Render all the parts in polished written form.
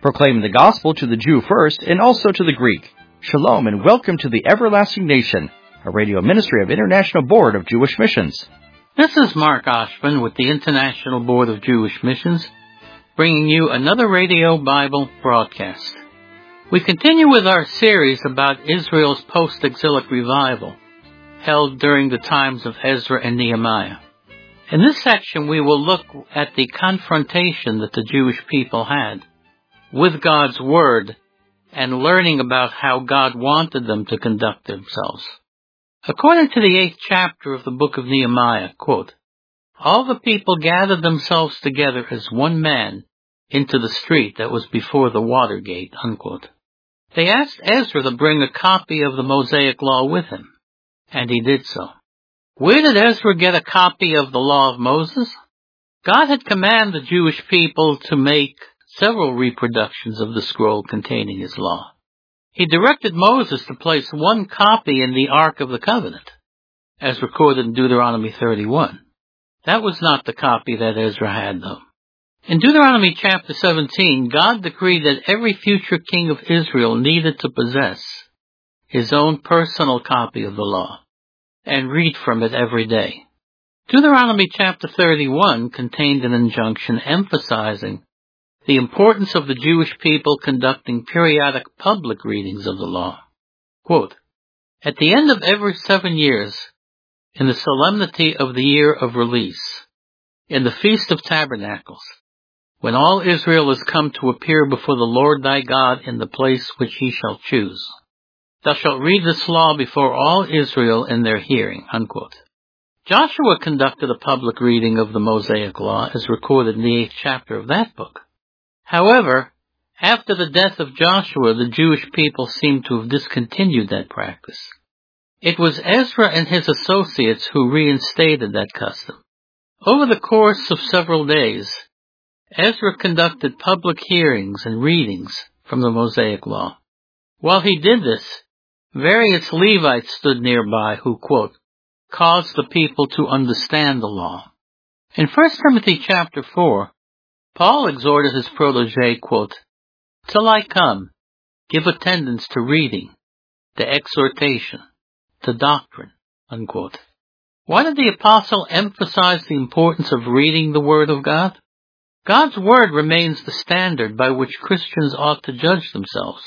proclaiming the gospel to the Jew first and also to the Greek. Shalom and welcome to the Everlasting Nation, a radio ministry of International Board of Jewish Missions. This is Mark Oshman with the International Board of Jewish Missions, bringing you another radio Bible broadcast. We continue with our series about Israel's post-exilic revival, held during the times of Ezra and Nehemiah. In this section, we will look at the confrontation that the Jewish people had with God's Word and learning about how God wanted them to conduct themselves. According to the 8th chapter of the book of Nehemiah, quote, "All the people gathered themselves together as one man into the street that was before the water gate," unquote. They asked Ezra to bring a copy of the Mosaic Law with him, and he did so. Where did Ezra get a copy of the Law of Moses? God had commanded the Jewish people to make several reproductions of the scroll containing his law. He directed Moses to place one copy in the Ark of the Covenant, as recorded in Deuteronomy 31. That was not the copy that Ezra had, though. In Deuteronomy chapter 17, God decreed that every future king of Israel needed to possess his own personal copy of the law and read from it every day. Deuteronomy chapter 31 contained an injunction emphasizing the importance of the Jewish people conducting periodic public readings of the law. Quote, "At the end of every 7 years, in the solemnity of the year of release, in the Feast of Tabernacles, when all Israel is come to appear before the Lord thy God in the place which he shall choose, thou shalt read this law before all Israel in their hearing," unquote. Joshua conducted a public reading of the Mosaic Law as recorded in the 8th chapter of that book. However, after the death of Joshua, the Jewish people seem to have discontinued that practice. It was Ezra and his associates who reinstated that custom. Over the course of several days, Ezra conducted public hearings and readings from the Mosaic Law. While he did this, various Levites stood nearby who, quote, caused the people to understand the law. In 1 Timothy chapter 4, Paul exhorted his protege, quote, "Till I come, give attendance to reading, to exhortation, to doctrine," unquote. Why did the apostle emphasize the importance of reading the Word of God? God's Word remains the standard by which Christians ought to judge themselves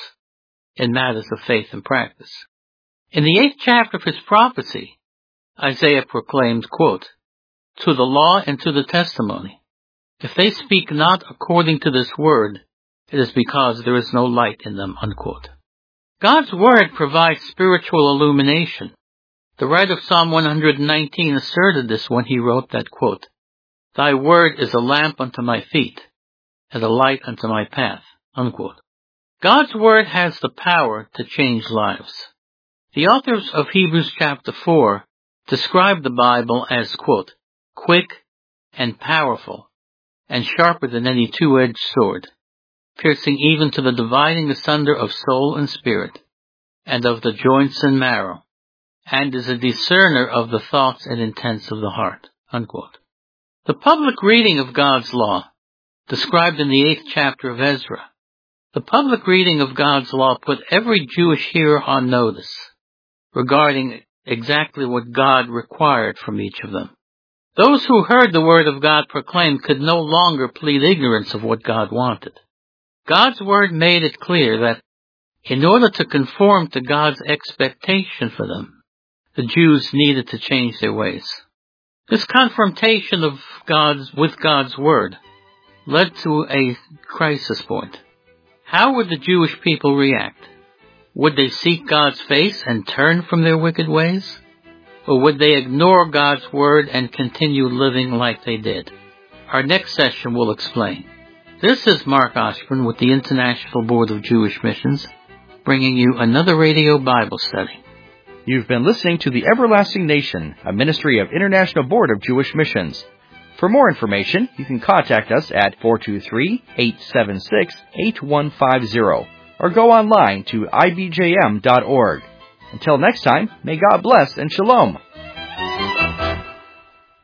in matters of faith and practice. In the 8th chapter of his prophecy, Isaiah proclaimed, quote, "To the law and to the testimony. If they speak not according to this word, it is because there is no light in them," unquote. God's Word provides spiritual illumination. The writer of Psalm 119 asserted this when he wrote that, quote, "Thy word is a lamp unto my feet, and a light unto my path," unquote. God's Word has the power to change lives. The authors of Hebrews chapter 4 describe the Bible as, quote, "quick and powerful, and sharper than any two-edged sword, piercing even to the dividing asunder of soul and spirit, and of the joints and marrow, and is a discerner of the thoughts and intents of the heart," unquote. The public reading of God's law, described in the 8th chapter of Ezra, the public reading of God's law put every Jewish hearer on notice regarding exactly what God required from each of them. Those who heard the Word of God proclaimed could no longer plead ignorance of what God wanted. God's Word made it clear that in order to conform to God's expectation for them, the Jews needed to change their ways. This confrontation with God's Word led to a crisis point. How would the Jewish people react? Would they seek God's face and turn from their wicked ways? Or would they ignore God's Word and continue living like they did? Our next session will explain. This is Mark Oshman with the International Board of Jewish Missions, bringing you another radio Bible study. You've been listening to the Everlasting Nation, a ministry of International Board of Jewish Missions. For more information, you can contact us at 423-876-8150 or go online to ibjm.org. Until next time, may God bless and shalom.